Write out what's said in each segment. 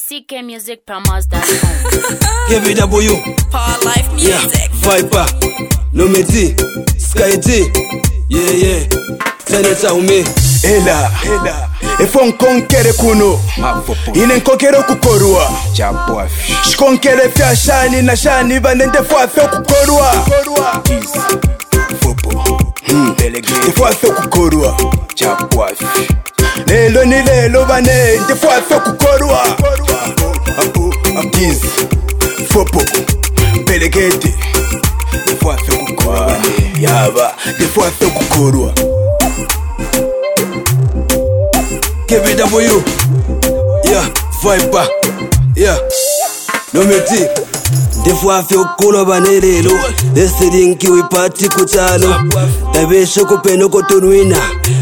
ckmusicpromos.com. Give it W. Paul Life Music. Yeah. Viper. Nomedi. Sky D. Yeah. Senator Umi. Ela. Efo nkonkere kuno. Ine nkokere kukorua. Shkonkere fya shani na shani banende fwafe kukorua. Fwafe kukorua. Lelo ni lelo banende fwafe kukorua. Apiz. Fopo. Belegete. Fwafe kukorua. Yaba. Fwafe kukorua. KBW. Yeah, Viper. Yeah. Nomedi. Defwa fyo kuno banelelo. Desirinki wipati kuchalo. Tabesho kupeno kotunwina.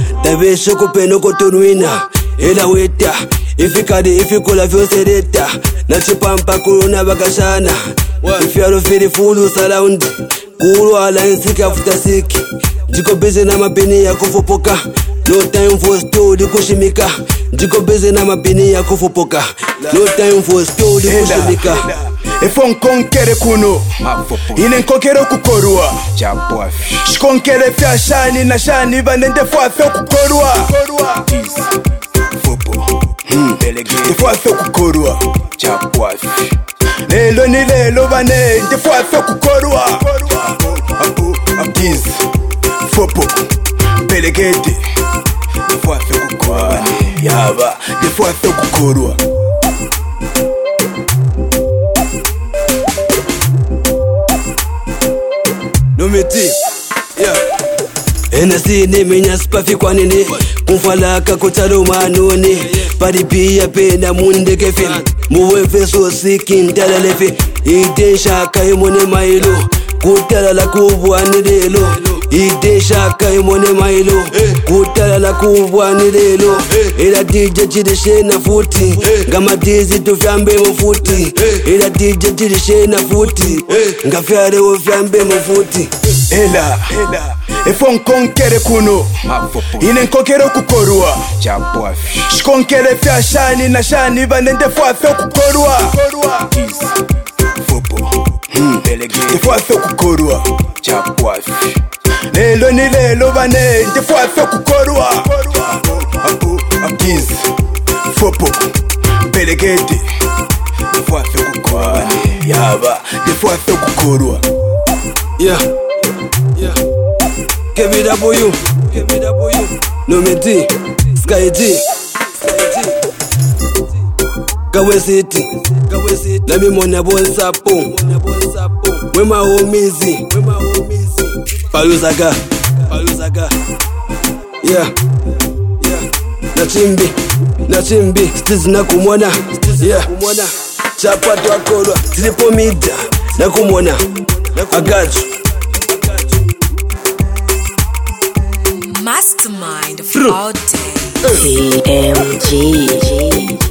Ela weta. Ifikadi ifikola fyo sereta. Nachipampa kuruna bakashana. Ifyalo fili fulu surround. Kulu ala insika futa siki. Jiko busy na mapeni ya kufupoka. No time for story kushimika. Jiko busy na mapeni ya kufupoka. No time for story kushimika. Efo nkonkere kuno. Ine nkokere kukorua. Shkonkere fya shani na shani banende fwafe kukorua. Fwafe kukorua. Lelo ni lelo banende fwafe kukorua. Apiz. Fopo. Belegete. Fwafe kukorua. Yaba. Fwafe kukorua. Nomedi. Yeah. Enasi ni minya spafi kwa nini. Kumfalaka kutalo manoni. Paripia pena munde kefe. Muwefe so siki ndala lefe. Ide shaka imone mailo. Kutala la kubwa nidelo. Ide shaka imone mailo. Kutala la kubwa nidelo. Ila DJ chideshe na futi. Gama dizi tufyambe mfuti. Ila DJ chideshe na futi. Ngafyare ufyambe mfuti. Ela. Efo nkonkere kuno. Ine nkokere kukorua. Shkonkere fya shani na shani banende fwafe kukorua. Fwafe kukorua. Lelo ni lelo banende fwafe kukorua. Apiz. Fopo. Belegete. Fwafe kukorua. Yaba. Fwafe kukorua. Yeah. KBW. Nomedi. Sky D. Gawe City. Nami mona bonsapo. Wema omizi. Paluzaga. Yeah. Nachimbi. Stiz nakumona. Yeah. Chapa twakolwa. Triple media. Nakumona. I got you. Mastermind of all day. CMG.